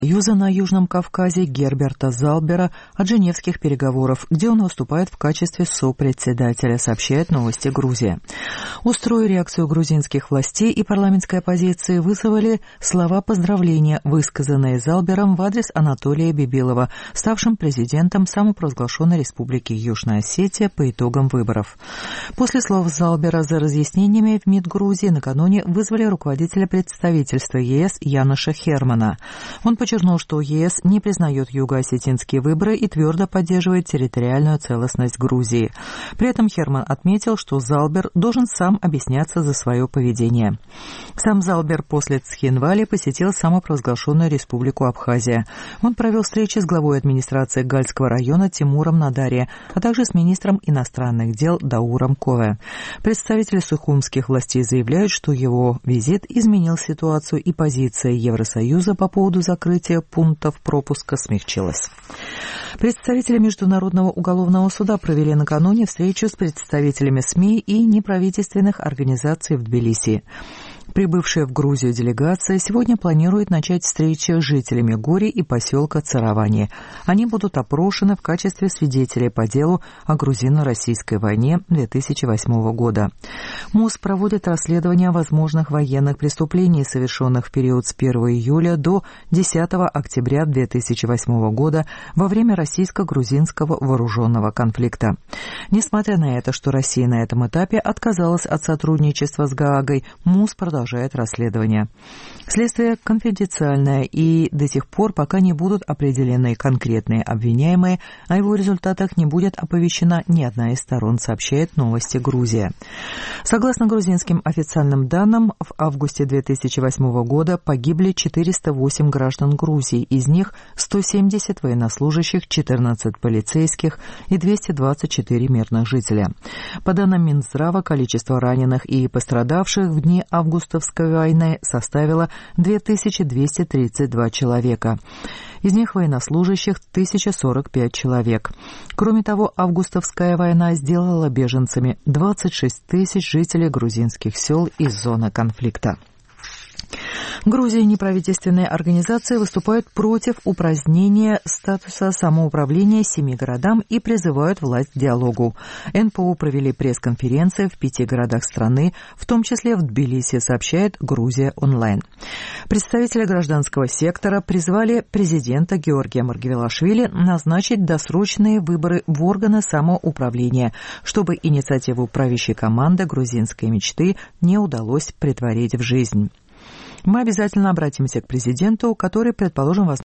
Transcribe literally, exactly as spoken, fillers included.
Союза на Южном Кавказе Герберта Залбера от женевских переговоров, где он выступает в качестве сопредседателя, сообщает «Новости Грузия». Острую реакцию грузинских властей и парламентской оппозиции вызвали слова поздравления, высказанные Залбером в адрес Анатолия Бибилова, ставшим президентом самопровозглашенной республики Южная Осетия по итогам выборов. После слов Залбера за разъяснениями в МИД Грузии накануне вызвали руководителя представительства ЕС Януша Хермана. Он подчеркнул, что ЕС не признает юго-осетинские выборы и твердо поддерживает территориальную целостность Грузии. При этом Херман отметил, что Залбер должен сам объясняться за свое поведение. Сам Залбер после Цхинвали посетил самопровозглашенную республику Абхазия. Он провел встречи с главой администрации Гальского района Тимуром Надари, а также с министром иностранных дел Дауром Кове. Представители сухумских властей заявляют, что его визит изменил ситуацию и позиция Евросоюза по поводу закрытия пунктов пропуска смягчилась. Представители Международного уголовного суда провели накануне встречу с представителями СМИ и неправительственных организаций в Тбилиси. Прибывшая в Грузию делегация сегодня планирует начать встречи с жителями Гори и поселка Царавани. Они будут опрошены в качестве свидетелей по делу о грузино-российской войне две тысячи восьмого года. МУС проводит расследование возможных военных преступлений, совершенных в период с первого июля до десятого октября две тысячи восьмого года во время российско-грузинского вооруженного конфликта. Несмотря на это, что Россия на этом этапе отказалась от сотрудничества с Гаагой, МУС продолжает продолжает расследование. Следствие конфиденциальное, и до тех пор, пока не будут определены конкретные обвиняемые, о его результатах не будет оповещена ни одна из сторон, сообщает «Новости Грузия». Согласно грузинским официальным данным, в августе две тысячи восьмого года погибли четыреста восемь граждан Грузии, из них сто семьдесят военнослужащих, четырнадцать полицейских и двести двадцать четыре мирных жителя. По данным Минздрава, количество раненых и пострадавших в дни августовской войны составило две тысячи двести тридцать два человека. Из них военнослужащих тысяча сорок пять человек. Кроме того, августовская война сделала беженцами двадцать шесть тысяч жителей грузинских сел из зоны конфликта. В Грузии неправительственные организации выступают против упразднения статуса самоуправления семи городам и призывают власть к диалогу. эн пэ о провели пресс-конференции в пяти городах страны, в том числе в Тбилиси, сообщает Грузия онлайн. Представители гражданского сектора призвали президента Георгия Маргвелашвили назначить досрочные выборы в органы самоуправления, чтобы инициативу правящей команды грузинской мечты не удалось претворить в жизнь. Мы обязательно обратимся к президенту, который, предположим, вас